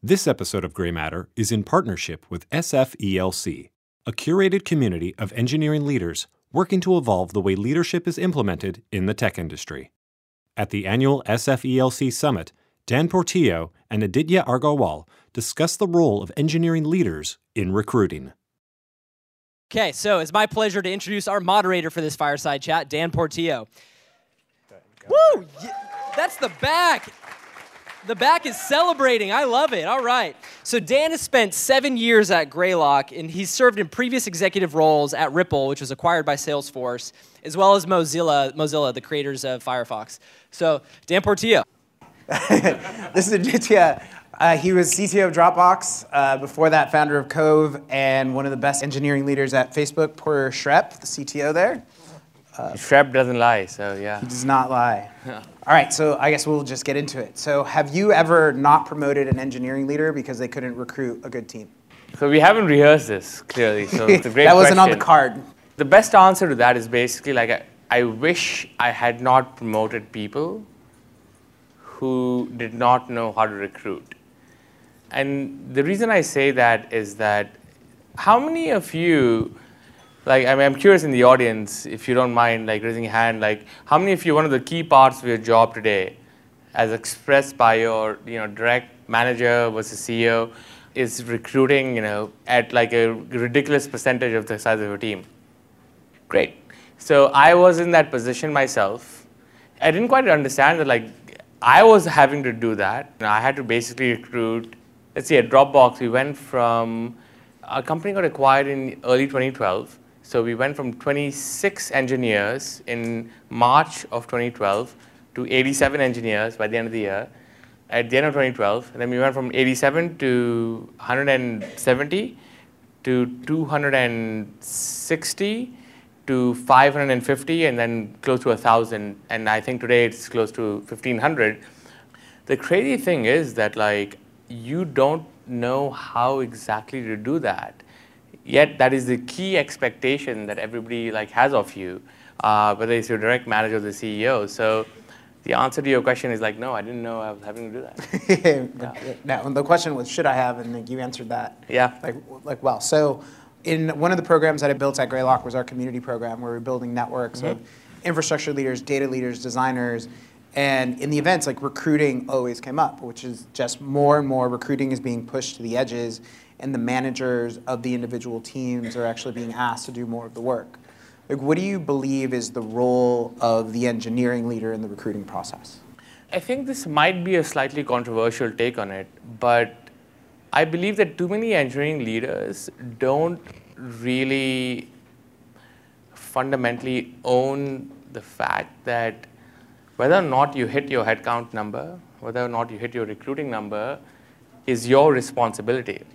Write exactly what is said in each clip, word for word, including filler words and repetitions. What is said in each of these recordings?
This episode of Gray Matter is in partnership with S F E L C, a curated community of engineering leaders working to evolve the way leadership is implemented in the tech industry. At the annual S F E L C Summit, Dan Portillo and Aditya Agarwal discuss the role of engineering leaders in recruiting. Okay, so it's my pleasure to introduce our moderator for this fireside chat, Dan Portillo. Woo! That's the back. The back is celebrating. I love it. All right. So Dan has spent seven years at Greylock, and he's served in previous executive roles at Ripple, which was acquired by Salesforce, as well as Mozilla, Mozilla, the creators of Firefox. So Dan Portillo. This is Aditya. Uh, he was C T O of Dropbox, uh, before that founder of Cove, and one of the best engineering leaders at Facebook, Poor Shrep, the C T O there. Uh, Shrep doesn't lie, so yeah. He does not lie. All right, so I guess we'll just get into it. So have you ever not promoted an engineering leader because they couldn't recruit a good team? So we haven't rehearsed this, clearly, so it's a great That wasn't question. on the card. The best answer to that is basically like, I, I wish I had not promoted people who did not know how to recruit. And the reason I say that is that how many of you, like, I mean, I'm curious in the audience, if you don't mind, like, raising your hand, like, how many of you, one of the key parts of your job today, as expressed by your, you know, direct manager versus C E O, is recruiting, you know, at like a ridiculous percentage of the size of your team? Great. So I was in that position myself. I didn't quite understand that, like, I was having to do that. And I had to basically recruit, let's see, at Dropbox, we went from, our company got acquired in early twenty twelve. So we went from twenty-six engineers in March of twenty twelve to eighty-seven engineers by the end of the year, at the end of twenty twelve. And then we went from eighty-seven to one hundred seventy to two hundred sixty to five hundred fifty, and then close to one thousand. And I think today it's close to fifteen hundred. The crazy thing is that, like, you don't know how exactly to do that. Yet that is the key expectation that everybody like has of you, uh, whether it's your direct manager or the C E O. So the answer to your question is like, no, I didn't know I was having to do that. yeah. Now, the question was, should I have? And like, you answered that. Yeah. Like, like well. So in one of the programs that I built at Greylock was our community program, where we're building networks mm-hmm. of infrastructure leaders, data leaders, designers. And in the events, like, recruiting always came up, which is just more and more recruiting is being pushed to the edges, and the managers of the individual teams are actually being asked to do more of the work. Like, what do you believe is the role of the engineering leader in the recruiting process? I think this might be a slightly controversial take on it, but I believe that too many engineering leaders don't really fundamentally own the fact that whether or not you hit your headcount number, whether or not you hit your recruiting number, is your responsibility.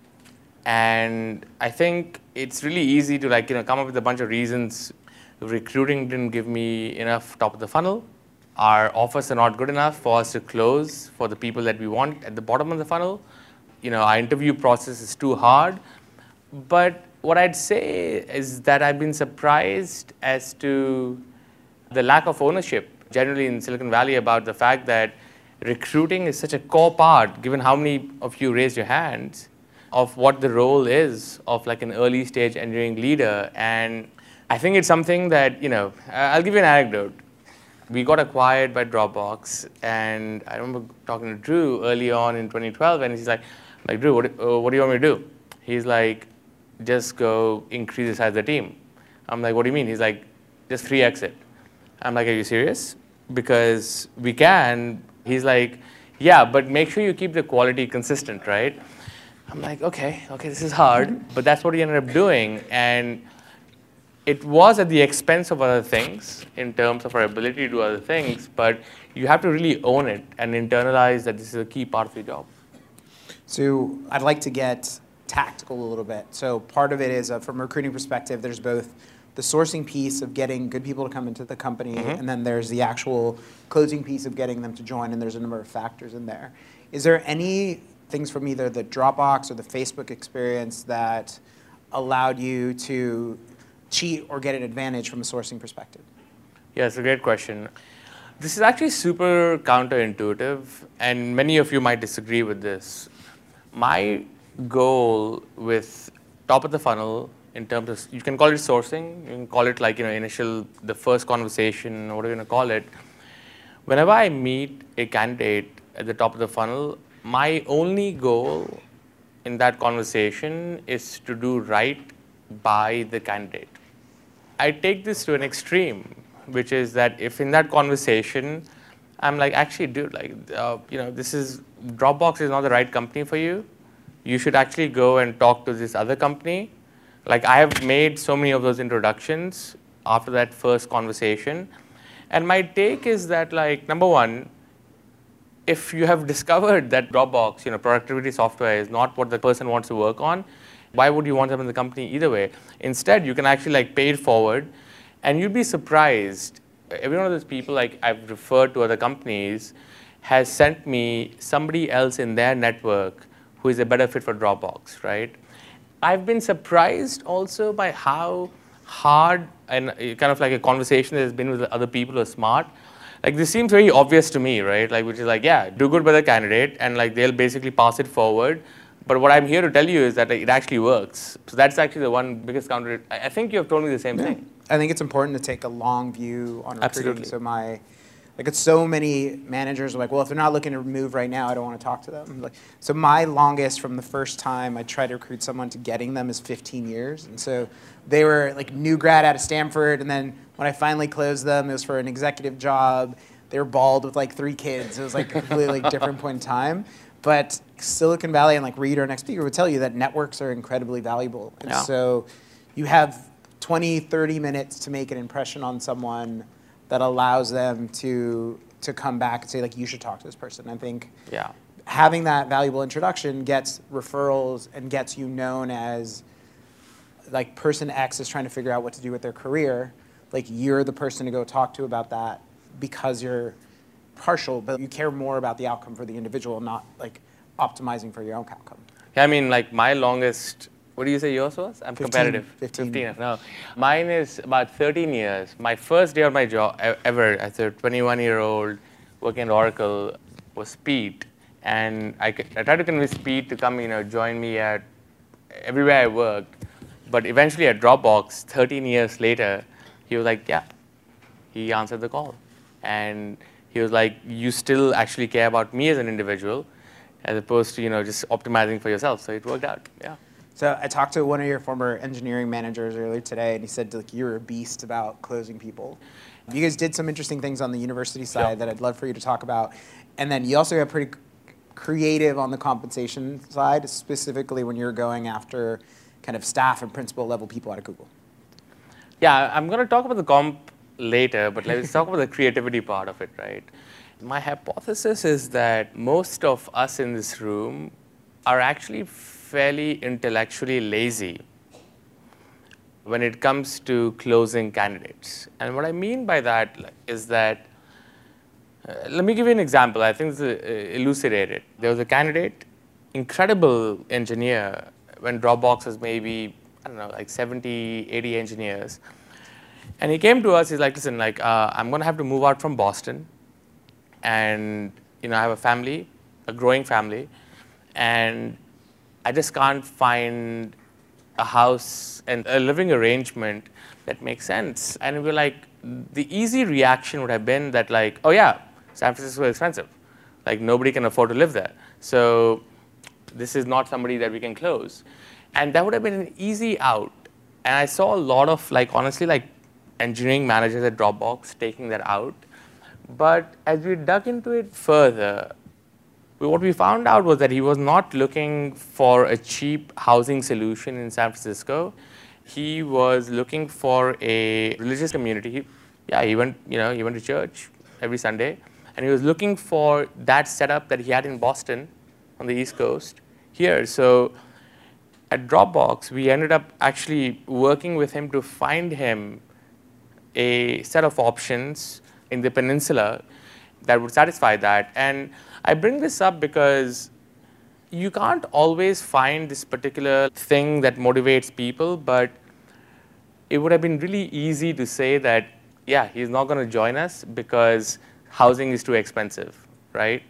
And I think it's really easy to, like, you know, come up with a bunch of reasons. Recruiting didn't give me enough top of the funnel. Our offers are not good enough for us to close for the people that we want at the bottom of the funnel. You know, our interview process is too hard. But what I'd say is that I've been surprised as to the lack of ownership generally in Silicon Valley about the fact that recruiting is such a core part, given how many of you raised your hands, of what the role is of like an early stage engineering leader. And I think it's something that, you know, I'll give you an anecdote. We got acquired by Dropbox, and I remember talking to Drew early on in twenty twelve, and he's like, like Drew, what, uh, what do you want me to do? He's like, just go increase the size of the team. I'm like, what do you mean? He's like, just three X it. I'm like, are you serious? Because we can. He's like, yeah, but make sure you keep the quality consistent, right? I'm like, okay, okay, this is hard, but that's what he ended up doing. And it was at the expense of other things in terms of our ability to do other things, but you have to really own it and internalize that this is a key part of your job. So I'd like to get tactical a little bit. So part of it is, uh, from a recruiting perspective, there's both the sourcing piece of getting good people to come into the company, mm-hmm. and then there's the actual closing piece of getting them to join, and there's a number of factors in there. Is there any things from either the Dropbox or the Facebook experience that allowed you to cheat or get an advantage from a sourcing perspective? Yeah, it's a great question. This is actually super counterintuitive, and many of you might disagree with this. my goal with top of the funnel in terms of, you can call it sourcing, you can call it like, you know, initial, the first conversation, or whatever you want to call it. Whenever I meet a candidate at the top of the funnel, my only goal in that conversation is to do right by the candidate. I take this to an extreme, which is that if in that conversation, I'm like, actually, dude, like, uh, you know, this is, Dropbox is not the right company for you. You should actually go and talk to this other company. Like, I have made so many of those introductions after that first conversation. And my take is that, like, number one, if you have discovered that Dropbox, you know, productivity software is not what the person wants to work on, why would you want them in the company either way? Instead, you can actually like pay it forward, and you'd be surprised. Every one of those people like I've referred to other companies has sent me somebody else in their network who is a better fit for Dropbox, right? I've been surprised also by how hard and kind of like a conversation that has been with other people who are smart. Like this seems very obvious to me, right? Like which is like, yeah, do good by the candidate, and like they'll basically pass it forward. But what I'm here to tell you is that like, it actually works. So that's actually the one biggest counter. I think you have told me the same yeah. thing. I think it's important to take a long view on recruiting. Absolutely. So my, like it's so many managers are like, well, if they're not looking to move right now, I don't want to talk to them. Like, so my longest from the first time I tried to recruit someone to getting them is fifteen years. And so they were like new grad out of Stanford, and then when I finally closed them, it was for an executive job. They were bald with like three kids. It was like a completely like, different point in time. But Silicon Valley and like Reed, our next speaker, would tell you that networks are incredibly valuable. And yeah. so you have twenty, thirty minutes to make an impression on someone that allows them to to come back and say, like, you should talk to this person. I think yeah. having that valuable introduction gets referrals and gets you known as, like, person X is trying to figure out what to do with their career. Like, you're the person to go talk to about that because you're partial, but you care more about the outcome for the individual, not, like, optimizing for your own outcome. Yeah, I mean, like, my longest, what do you say yours was? I'm fifteen, competitive. fifteen. fifteen. No. Mine is about thirteen years. My first day on my job ever as a twenty-one-year-old working at Oracle was Pete. And I, I tried to convince Pete to come, you know, join me at everywhere I worked. But eventually at Dropbox, thirteen years later, he was like, yeah. He answered the call. And he was like, you still actually care about me as an individual, as opposed to, you know, just optimizing for yourself. So it worked out, yeah. So I talked to one of your former engineering managers earlier today, and he said, like, you're a beast about closing people. You guys did some interesting things on the university side Yep. that I'd love for you to talk about. And then you also got pretty creative on the compensation side, specifically when you're going after kind of staff and principal level people out of Google. Yeah, I'm going to talk about the comp later, but let's talk about the creativity part of it, right? My hypothesis is that most of us in this room are actually fairly intellectually lazy when it comes to closing candidates. And what I mean by that is that, uh, let me give you an example. I think it's uh, elucidated. There was a candidate, incredible engineer, when Dropbox was maybe, I don't know, like seventy, eighty engineers. And he came to us, he's like, listen, like, uh, I'm going to have to move out from Boston. And, you know, I have a family, a growing family. And I just can't find a house and a living arrangement that makes sense. And we're like, the easy reaction would have been that, like, oh, yeah, San Francisco is expensive. Like, nobody can afford to live there. So this is not somebody that we can close. And that would have been an easy out. And I saw a lot of, like, honestly, like, engineering managers at Dropbox taking that out. But as we dug into it further, what we found out was that he was not looking for a cheap housing solution in San Francisco. He was looking for a religious community. He, yeah, he went, you know, he went to church every Sunday, and he was looking for that setup that he had in Boston on the East Coast here. So at Dropbox, we ended up actually working with him to find him a set of options in the peninsula that would satisfy that. And I bring this up because you can't always find this particular thing that motivates people, but it would have been really easy to say that, yeah, he's not going to join us because housing is too expensive, right?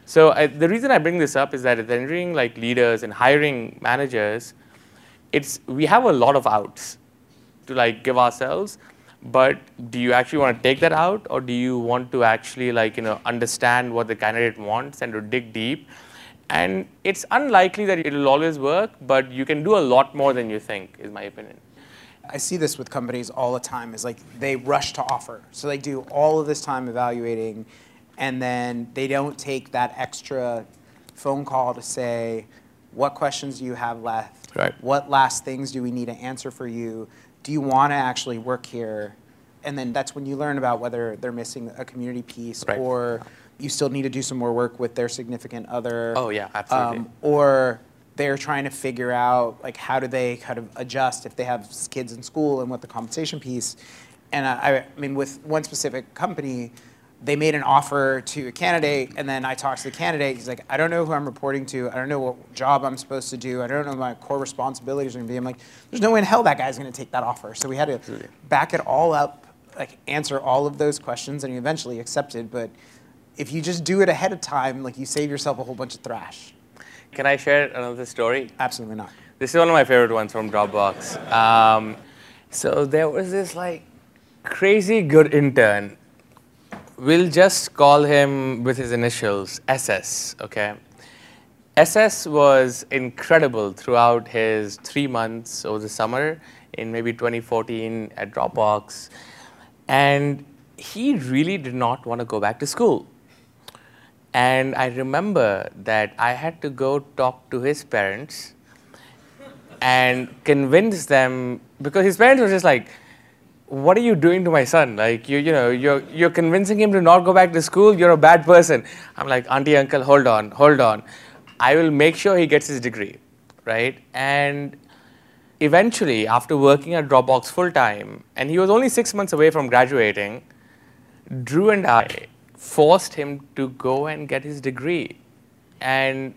So I, the reason I bring this up is that as engineering like leaders and hiring managers, it's we have a lot of outs to like give ourselves. But do you actually want to take that out, or do you want to actually like you know understand what the candidate wants and to dig deep? And it's unlikely that it will always work, but you can do a lot more than you think, is my opinion. I see this with companies all the time, is like they rush to offer. So they do all of this time evaluating, and then they don't take that extra phone call to say, what questions do you have left? Right. What last things do we need to answer for you? Do you want to actually work here? And then that's when you learn about whether they're missing a community piece, right. or you still need to do some more work with their significant other. Oh yeah, absolutely. Um, or they're trying to figure out like how do they kind of adjust if they have kids in school and what the compensation piece. And I, I mean, with one specific company, they made an offer to a candidate, and then I talked to the candidate. He's like, I don't know who I'm reporting to. I don't know what job I'm supposed to do. I don't know what my core responsibilities are going to be. I'm like, there's no way in hell that guy's going to take that offer. So we had to Absolutely. back it all up, like answer all of those questions, and he eventually accepted. But if you just do it ahead of time, like you save yourself a whole bunch of thrash. Can I share another story? Absolutely not. This is one of my favorite ones from Dropbox. Um, so there was this like crazy good intern. We'll just call him with his initials, S S, okay? S S was incredible throughout his three months over the summer in maybe twenty fourteen at Dropbox. And he really did not want to go back to school. And I remember that I had to go talk to his parents and convince them, because his parents were just like, what are you doing to my son? Like, you, you know, you're, you're convincing him to not go back to school. You're a bad person. I'm like, auntie, uncle, hold on, hold on. I will make sure he gets his degree, right? And eventually, after working at Dropbox full time, and he was only six months away from graduating, Drew and I forced him to go and get his degree. And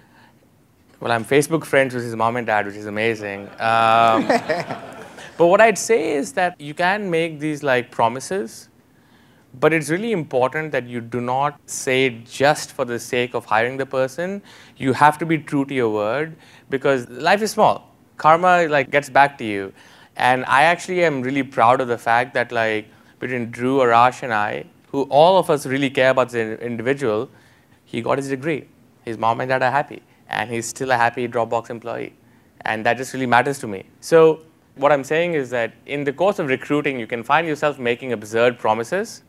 well, I'm Facebook friends with his mom and dad, which is amazing. Um, But what I'd say is that you can make these like promises, but it's really important that you do not say it just for the sake of hiring the person. You have to be true to your word, because life is small. Karma like gets back to you. And I actually am really proud of the fact that like between Drew, Arash, and I, who all of us really care about the individual, he got his degree. His mom and dad are happy, and he's still a happy Dropbox employee. And that just really matters to me. So what I'm saying is that in the course of recruiting, you can find yourself making absurd promises.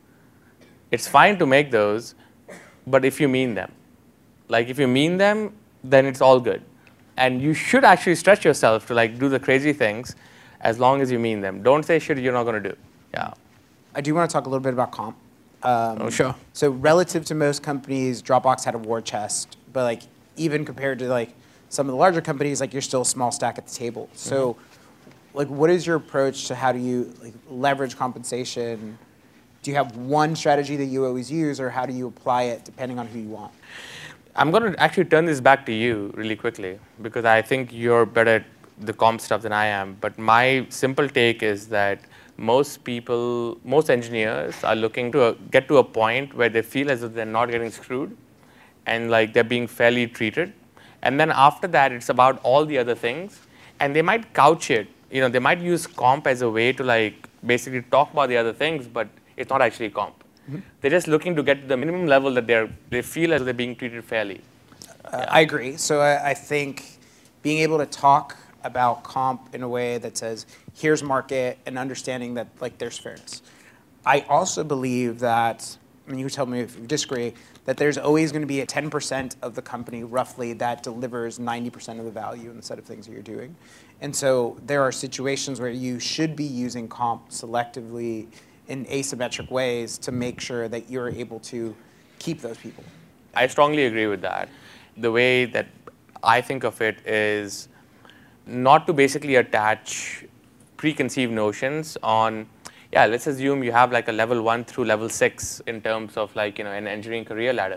It's fine to make those, but if you mean them. Like if you mean them, then it's all good. And you should actually stretch yourself to like do the crazy things as long as you mean them. Don't say shit you're not going to do. Yeah. I do want to talk a little bit about comp. Um, oh, sure. So relative to most companies, Dropbox had a war chest, but like even compared to like some of the larger companies, like you're still a small stack at the table. So. Mm-hmm. Like, what is your approach to how do you like, leverage compensation? Do you have one strategy that you always use, or how do you apply it depending on who you want? I'm going to actually turn this back to you really quickly, because I think you're better at the comp stuff than I am. But my simple take is that most people, most engineers are looking to a, get to a point where they feel as if they're not getting screwed and like they're being fairly treated. And then after that, it's about all the other things. And they might couch it. You know, they might use comp as a way to like basically talk about the other things, but it's not actually comp. Mm-hmm. They're just looking to get to the minimum level that they're they feel as though they're being treated fairly. Uh, yeah. I agree. So I, I think being able to talk about comp in a way that says, here's market, and understanding that like there's fairness. I also believe that, I mean, you tell me if you disagree, that there's always going to be a ten percent of the company roughly that delivers ninety percent of the value in the set of things that you're doing. And so there are situations where you should be using comp selectively in asymmetric ways to make sure that you're able to keep those people. I strongly agree with that. The way that I think of it is not to basically attach preconceived notions on, yeah, let's assume you have like a level one through level six in terms of like, you know, an engineering career ladder.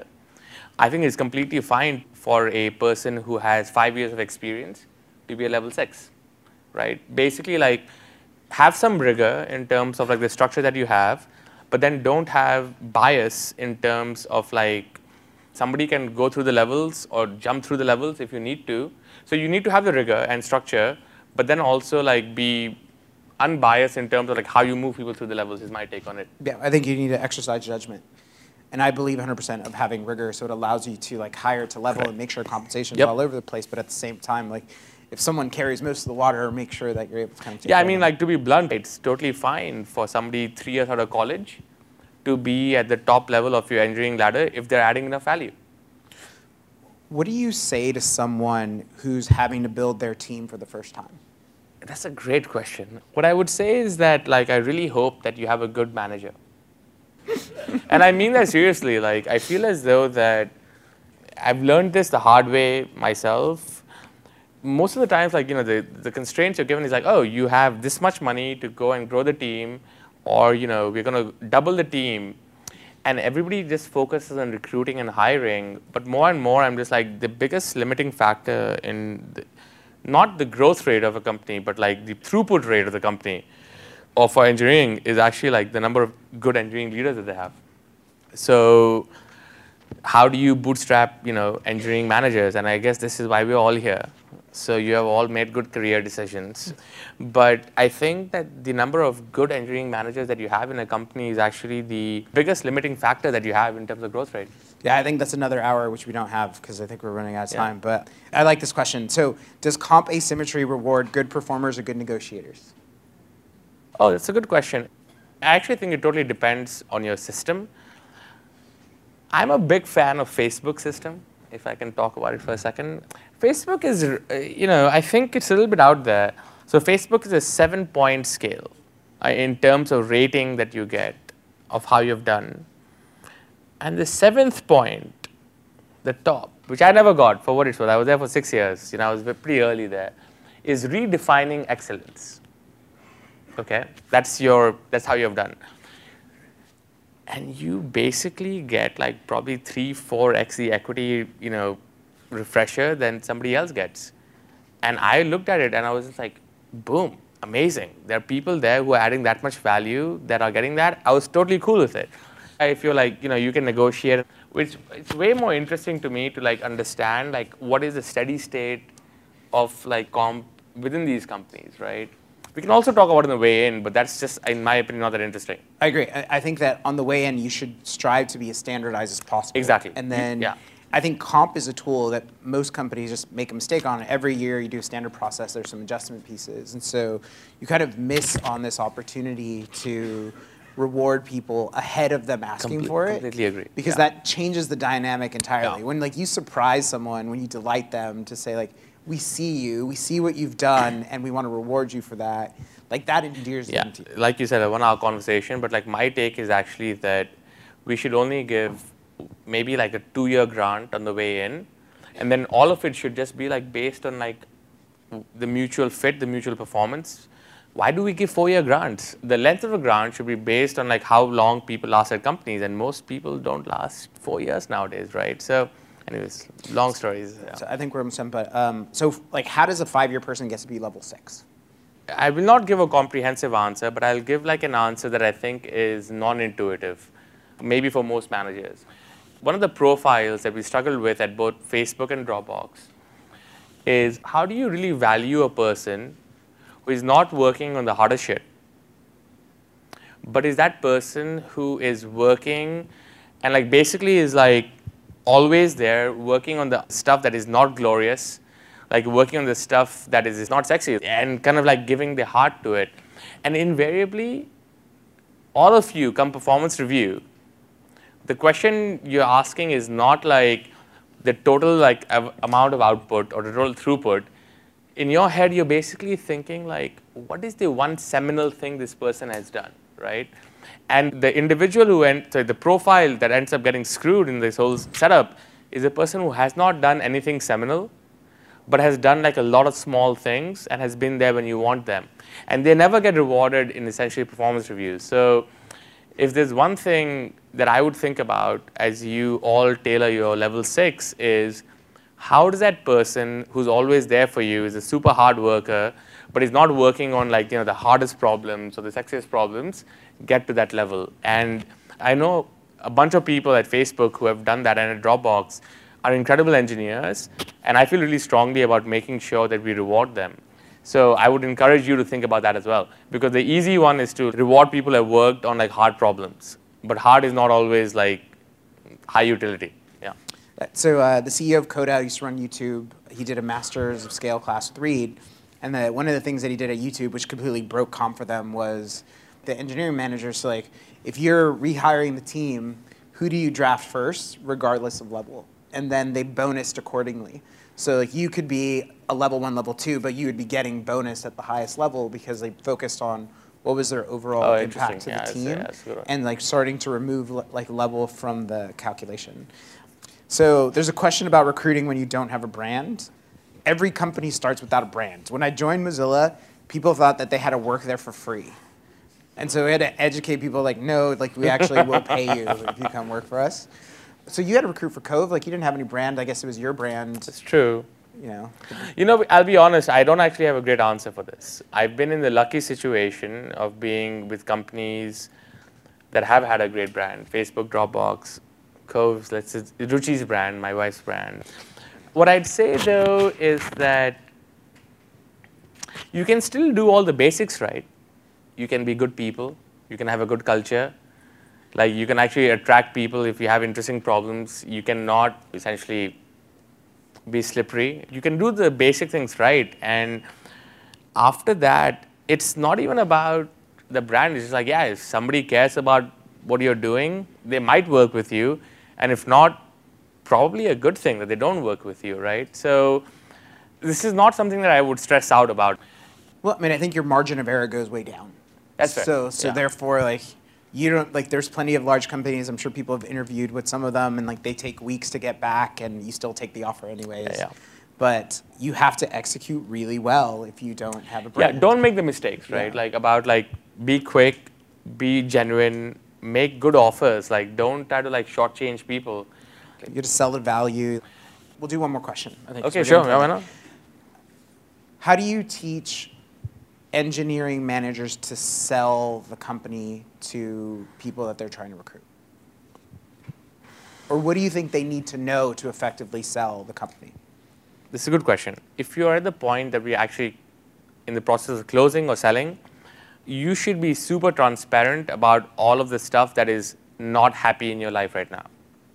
I think it's completely fine for a person who has five years of experience to be a level six, right? Basically like have some rigor in terms of like the structure that you have, but then don't have bias in terms of like somebody can go through the levels or jump through the levels if you need to. So you need to have the rigor and structure, but then also like be unbiased in terms of like how you move people through the levels is my take on it. Yeah, I think you need to exercise judgment. And I believe one hundred percent of having rigor, so it allows you to like hire to level Correct. And make sure compensation is yep. all over the place, but at the same time, like if someone carries most of the water, make sure that you're able to kind of take Yeah, I mean, like to be blunt, it's totally fine for somebody three years out of college to be at the top level of your engineering ladder if they're adding enough value. What do you say to someone who's having to build their team for the first time? That's a great question. What I would say is that like I really hope that you have a good manager. And I mean that seriously. Like I feel as though that I've learned this the hard way myself. Most of the times, like you know, the, the constraints you're given is like, oh, you have this much money to go and grow the team, or you know, we're going to double the team. And everybody just focuses on recruiting and hiring. But more and more, I'm just like, the biggest limiting factor in the, not the growth rate of a company, but like the throughput rate of the company or for engineering is actually like the number of good engineering leaders that they have. So how do you bootstrap, you know, engineering managers? And I guess this is why we're all here. So you have all made good career decisions. But I think that the number of good engineering managers that you have in a company is actually the biggest limiting factor that you have in terms of growth rate. Yeah, I think that's another hour, which we don't have because I think we're running out of time. Yeah. But I like this question. So does comp asymmetry reward good performers or good negotiators? Oh, that's a good question. I actually think it totally depends on your system. I'm a big fan of Facebook system, if I can talk about it for a second. Facebook is, uh, you know, I think it's a little bit out there. So Facebook is a seven-point scale uh, in terms of rating that you get of how you've done. And the seventh point, the top, which I never got for what it's worth, I was there for six years, you know, I was pretty early there, is redefining excellence. Okay, that's your, that's how you've done. And you basically get like probably three, four x the equity, you know, refresher than somebody else gets. And I looked at it and I was just like, boom, amazing. There are people there who are adding that much value that are getting that. I was totally cool with it. I feel like, you know, you can negotiate, which it's way more interesting to me to like understand like what is the steady state of like comp within these companies, right? We can also talk about it on the way in, but that's just, in my opinion, not that interesting. I agree. I, I think that on the way in, you should strive to be as standardized as possible. Exactly. And then yeah. I think comp is a tool that most companies just make a mistake on. Every year you do a standard process, there's some adjustment pieces. And so you kind of miss on this opportunity to reward people ahead of them asking Comple- for it. Completely agree. Because yeah. that changes the dynamic entirely. Yeah. When like you surprise someone, when you delight them to say like, we see you, we see what you've done, and we want to reward you for that. Like that endears yeah. them to you. Like you said, a one-hour conversation, but like my take is actually that we should only give maybe like a two-year grant on the way in, and then all of it should just be like based on like the mutual fit, the mutual performance. Why do we give four-year grants? The length of a grant should be based on like how long people last at companies, and most people don't last four years nowadays, right? So. Anyways, long stories. Yeah. So I think we're almost done, but um, so like, how does a five-year person get to be level six? I will not give a comprehensive answer, but I'll give like an answer that I think is non-intuitive, maybe for most managers. One of the profiles that we struggled with at both Facebook and Dropbox is how do you really value a person who is not working on the harder shit, but is that person who is working and like basically is like always there working on the stuff that is not glorious, like working on the stuff that is, is not sexy, and kind of like giving the heart to it. And invariably, all of you come performance review, the question you're asking is not like the total like amount of output or the total throughput. In your head, you're basically thinking like, what is the one seminal thing this person has done, right? And the individual who ends, so the profile that ends up getting screwed in this whole setup is a person who has not done anything seminal, but has done like a lot of small things and has been there when you want them. And they never get rewarded in essentially performance reviews. So if there's one thing that I would think about as you all tailor your level six is how does that person who's always there for you, is a super hard worker, but is not working on like, you know, the hardest problems or the sexiest problems, get to that level. And I know a bunch of people at Facebook who have done that and at Dropbox are incredible engineers, and I feel really strongly about making sure that we reward them. So I would encourage you to think about that as well, because the easy one is to reward people who have worked on like hard problems, but hard is not always like high utility. Yeah. So uh, the C E O of Coda used to run YouTube. He did a Masters of Scale class with Reed, and the, one of the things that he did at YouTube, which completely broke comp for them, was the engineering managers. So like, if you're rehiring the team, who do you draft first, regardless of level? And then they bonused accordingly. So like you could be a level one, level two, but you would be getting bonus at the highest level because they focused on what was their overall Oh, impact to interesting. the Yeah, team, that's- yeah, that's good. and like starting to remove le- like level from the calculation. So there's a question about recruiting when you don't have a brand. Every company starts without a brand. When I joined Mozilla, people thought that they had to work there for free. And so we had to educate people like, no, like we actually will pay you if you come work for us. So you had to recruit for Cove, like you didn't have any brand. I guess it was your brand, It's true. you know. You know, I'll be honest, I don't actually have a great answer for this. I've been in the lucky situation of being with companies that have had a great brand. Facebook, Dropbox, Cove's, let's say, Ruchi's brand, my wife's brand. What I'd say, though, is that you can still do all the basics right. You can be good people. You can have a good culture. Like, you can actually attract people if you have interesting problems. You cannot essentially be slippery. You can do the basic things right. And after that, it's not even about the brand. It's just like, yeah, if somebody cares about what you're doing, they might work with you. And if not, probably a good thing that they don't work with you, right? So this is not something that I would stress out about. Well, I mean, I think your margin of error goes way down. That's fair. So, so Yeah. therefore, like, you don't, like, there's plenty of large companies, I'm sure people have interviewed with some of them, and like, they take weeks to get back, and you still take the offer anyways. Yeah, yeah. But you have to execute really well if you don't have a Yeah, brand. don't make the mistakes, right? Yeah. Like about like be quick, be genuine, make good offers. Like don't try to like shortchange people. You have to sell the value. We'll do one more question, I think. 'cause Okay, we're sure. getting Yeah, to why the- not? How do you teach engineering managers to sell the company to people that they're trying to recruit? Or what do you think they need to know to effectively sell the company? This is a good question. If you are at the point that we're actually in the process of closing or selling, you should be super transparent about all of the stuff that is not happy in your life right now.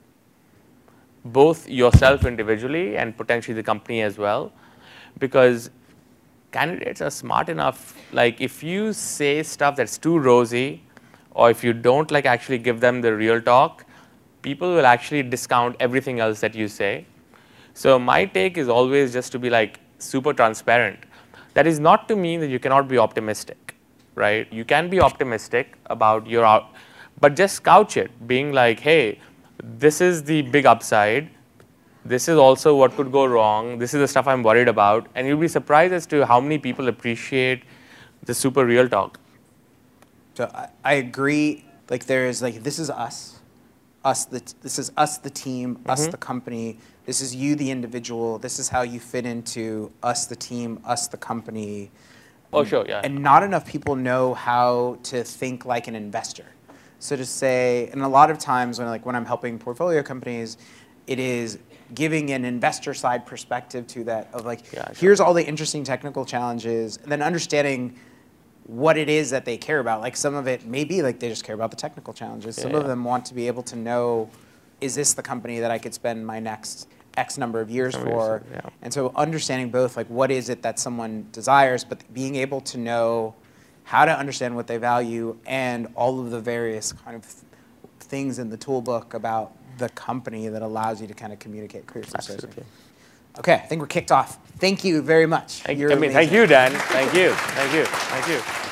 Both yourself individually and potentially the company as well. Because candidates are smart enough, like if you say stuff that's too rosy, or if you don't like actually give them the real talk, people will actually discount everything else that you say. So my take is always just to be like super transparent. That is not to mean that you cannot be optimistic, right? You can be optimistic about your out, but just couch it, being like, hey, this is the big upside. This is also what could go wrong. This is the stuff I'm worried about. And you'll be surprised as to how many people appreciate the super real talk. So I, I agree. Like there is like this is us, us the this is us the team, us the company. This is you the individual. This is how you fit into us the team, us the company. Oh, sure, yeah. And not enough people know how to think like an investor. So to say, and a lot of times when like when I'm helping portfolio companies, it is giving an investor side perspective to that of like, Yeah, sure. here's all the interesting technical challenges, and then understanding what it is that they care about. Like some of it may be like they just care about the technical challenges. Yeah, Some yeah. of them want to be able to know, is this the company that I could spend my next X number of years Number of for? years, yeah. And so understanding both like what is it that someone desires, but being able to know how to understand what they value and all of the various kind of things in the toolbook about the company that allows you to kind of communicate clear success. Absolutely. Okay, I think we're kicked off. Thank you very much. Thank, You're I mean, thank amazing. you, Dan. Thank you. Thank you. Thank you.